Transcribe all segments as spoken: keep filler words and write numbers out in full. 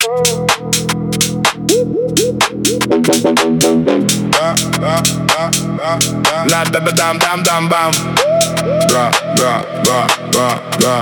La да да дам дам дам бам. Да, да, да, да, да.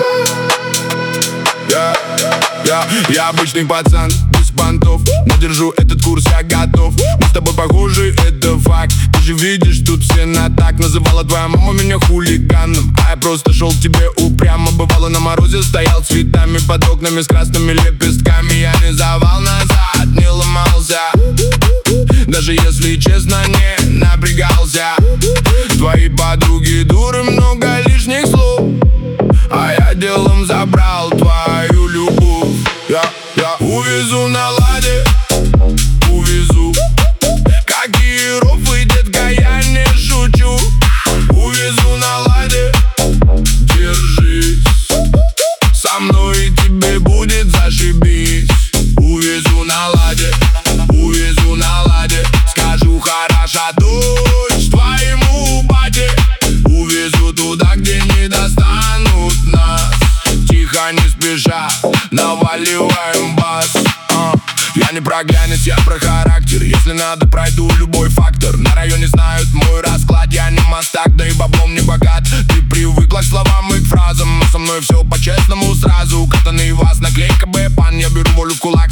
Я, я, я обычный пацан, без понтов, но держу этот курс, я готов. Мы с тобой похожи, это факт. Ты же видишь, тут все на так. Называла твоя мама меня хулиганом, а я просто шел к тебе упрямо. Бывало на морозе, стоял цветами под окнами с красными лепестками. Я не завал назад, не ломался, даже если честно не напрягался. Твои подруги дуры, много лишних слов, а я делом забрал твою любовь. Я, я увезу на ладе, увезу. Какие рофлы, детка, я не шучу. Увезу на ладе, держись. Со мной тебе будет зашибись. Увезу на ладе, увезу на ладе. Скажу хороша дочь твоему бате. Увезу туда, где не достанут нас. Тихо, не спеша, наваливаем бас. а. Я не про глянец, я про характер. Если надо, пройду любой фактор. На районе знают мой расклад. Я не мастак, да и баблом не богат. Ты привыкла к словам и к фразам, а со мной все по-честному сразу. Катанный вас, наклейка бэпан. Я беру волю в кулак